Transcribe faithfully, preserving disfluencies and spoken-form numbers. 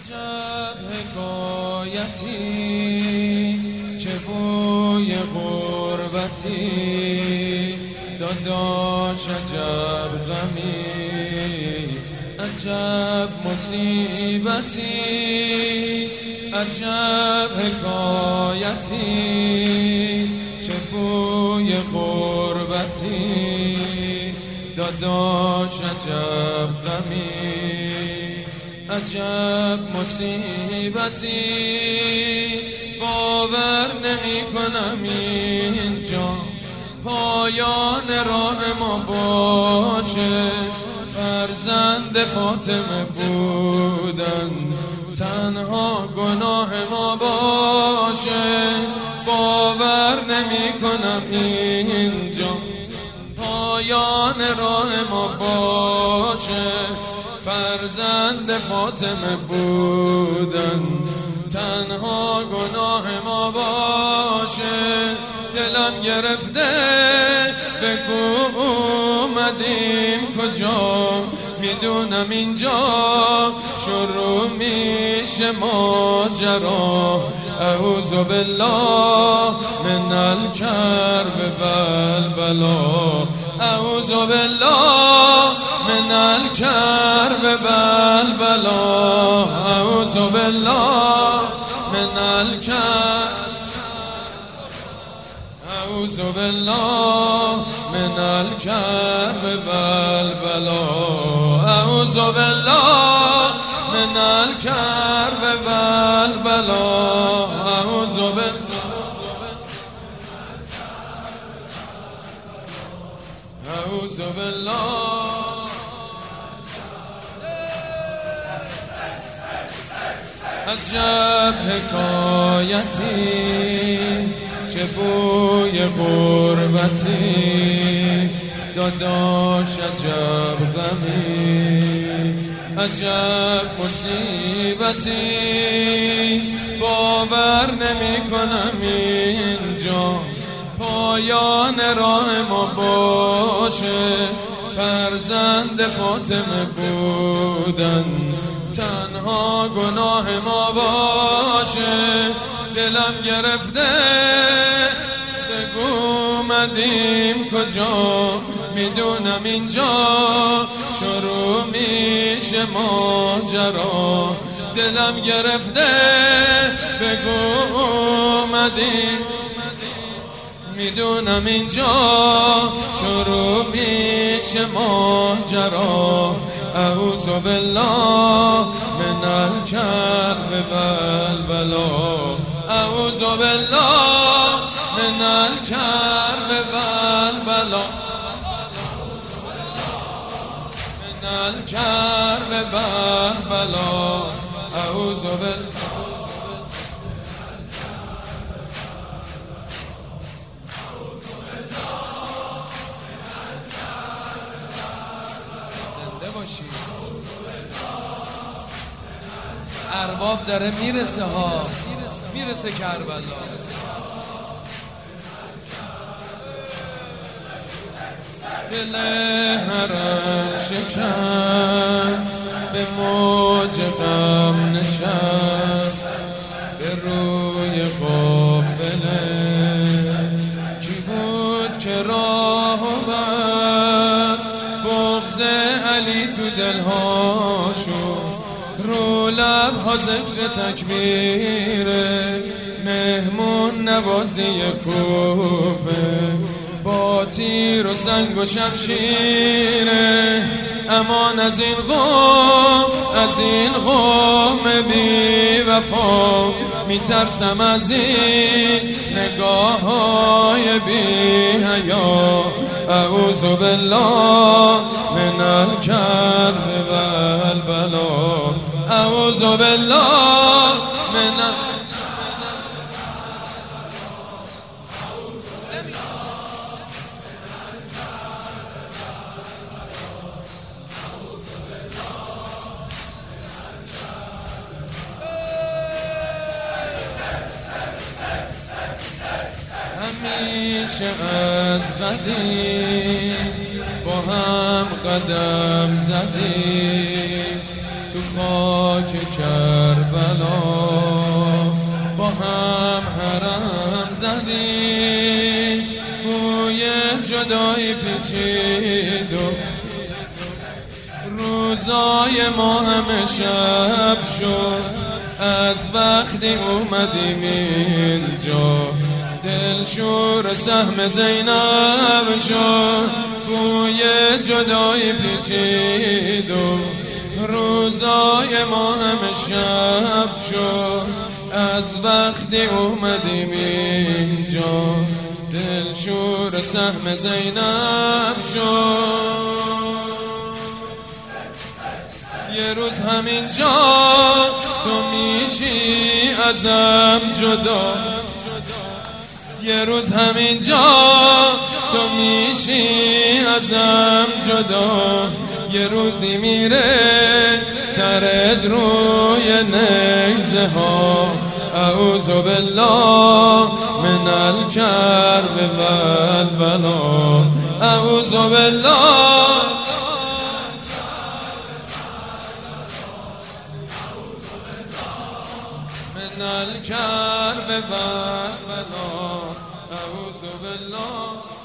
عجب حکایتی چه بوی غربتی داداش عجب غمی عجب مصیبتی عجب حکایتی چه بوی غربتی داداش عجب غمی عجب مصیبتی باور نمی کنم اینجا پایان راه ما باشه فرزند فاطمه بودن تنها گناه ما باشه باور نمی کنم اینجا پایان راه ما باشه فرزند فاطمه بودن تنها گناه ما باشه دلم گرفته بگو اومدیم کجا میدونم اینجا شروع میشه ماجرا اعوذ بالله من الکرب والبلا اعوذ بالله من الکرب والبلا اعوذ بالله من الکرب اعوذ بالله من الکرب والبلا اعوذ بالله من الکرب والبلا اعوذ بالله اعوذ بالله عجب حکایتی چه بوی غربتی داداش عجب غمی عجب مصیبتی باور نمی کنم اینجا پایان راه ما باشه فرزند فاطمه بودن تنها گناه ما باشه دلم گرفته بگو اومدیم کجا میدونم اینجا شروع میشه ماجرا دلم گرفته بگو اومدیم میدونم اینجا شروع میشه ماجرا اعوذ بالله من الکرب والبلا اعوذ بالله من الکرب والبلا من الکرب والبلا اعوذ بالله زنده باشی ارباب داره میرسه ها میرسه کربلا دل هرم شکست به موج غم نشست به روی قافله کی بود که راهو بست بغض علی تو دلهاشو رو لبها ذکر تکبیره مهمون نوازی کوفه با تیر و سنگ و شمشیره امان از این قوم از این قوم بی وفا میترسم از این نگاه های بی حیا اعوذ بالله من الکرب والبلا اعوذ بالله من همیشه از قدیم با هم قدم زدیم تو خاک کربلا با هم حرم زدیم، بوی جدایی پیچید و روزای ما همه شب شد. از وقتی اومدیم اینجا دلشور سهم زینب شد، بوی جدایی پیچید و روزای ما همه شب شد. از وقتی اومدیم اینجا دلشور سهم زینب شد. یه روز همینجا تو میشی ازم جدا، یه روز همینجا تو میشی ازم جدا. یه روزی میره سرت روی نیزه ها، اعوذ بالله من الکرب والبلا، اعوذ بالله من الكرب والبلا، أعوذ بالله.